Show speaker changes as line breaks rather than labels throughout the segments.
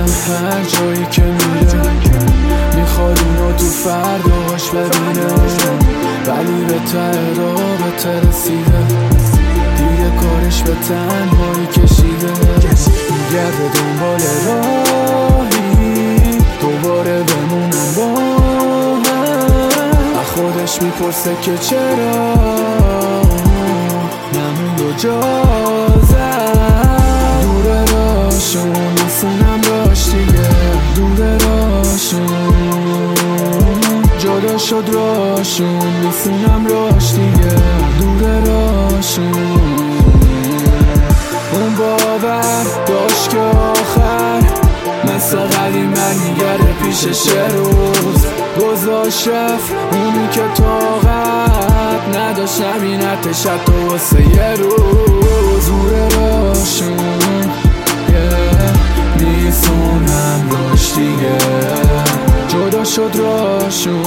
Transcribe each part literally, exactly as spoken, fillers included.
هر جایی که میره میخواد اونو تو فرداش ببینه، ولی به ته رابطه رسیده دیگه کارش به تنهایی کشیده. میگرده دنبال راهی دوباره بمونن با هم، از خودش میپرسه که چرا نمون دو جا زد. دوره راشون میسونم راش دیگه، دوره راشون جدا شد راشون میسونم راش دیگه، دوره راشون. اون باور داشت که آخر مثل قدیم برمیگرده پیشش روز گذاشت رفت، اونی که طاقت نداشت نبینتش حتی واسه یه روز. دوره راشون yeah. میسونم راش دیگه، جدا شد راشون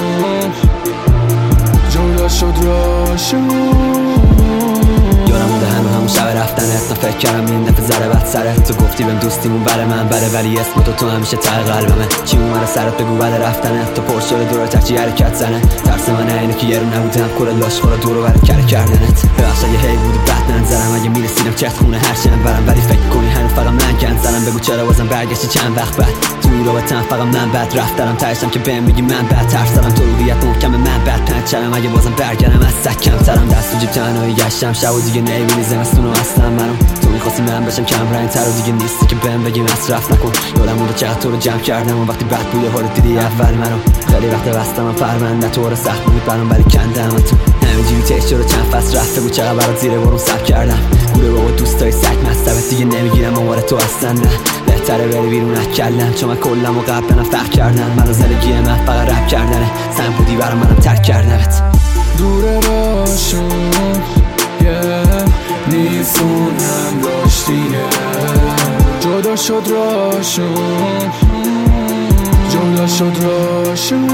جدا شد راشون.
یادم بوده همه همون شب رفتنت، من فکر کردم این دفعه ذره بد سرت. تو گفتی بهم دوستیمون بره من بره، ولی اسم تو تو همیشه ته قلبمه. چی اومده سرت بگو بده رفتنت، تو پر شده دور ترچی حرکت زنه. ترس من اینه که یه رو نبودم کل لاشخورا دور و برت کره کردنت. ببخش اگه هی بود بد ننظرم، اگه میرسیدم چت خونه هر چند برم، ولی فکر کنی هنو فقط من گند زنم. بگو چرا بازم برگشتی چند وقت بعد تو رابطم، فقط من بد رفتم تهشم که بهم بگی من بد ترسم. تو روحیت محکم من بد پنچرم، اگه بازم برگردم از سگ کمترم. دست تو جیب تنهایی گشتم شب و دیگه نمیبینی زمستونو اصلا منو. تو میخواستی من بشم کم رنگ تر و دیگه نیستی که بهم بگی مصرف نکن. یادم بوده چقدر تو رو جمع کردم و وقتی بد بود حال دیدی اول منو. خیلی وقت بستم من پرونده تو رو سخت بود برام، ولی کندم تو همینجوری تیش رو چند فصل رفته بود چقدر برات زیر بارون سب کردم. گوره بابا دوستای سگ مستبت دیگه نمیگیرم امار تو اصلا نه. بهتره بری بیرون نکلم چون من کلم و قبلنم فرق کردن. من زندگی من فقط رپ کردنه، سن بودی برام منم ترک کردمت.
دوره راشون yeah. نیسونم راش دیگه، جدا شد راشون جدا شد راشون.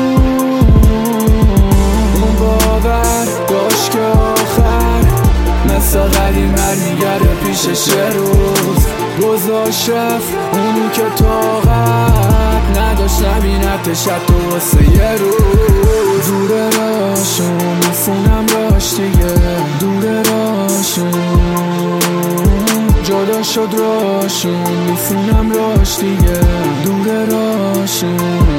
اون باور داشت که آخر مثل قدیم برمیگرده پیشش روز گذاشت رفت، اونی که طاقت نداشت نبینتش حتی واسه یه روز. دوره راشون میسونم راش دیگه، دوره راشون جدا شد راشون میسونم راش دیگه، دوره راشون.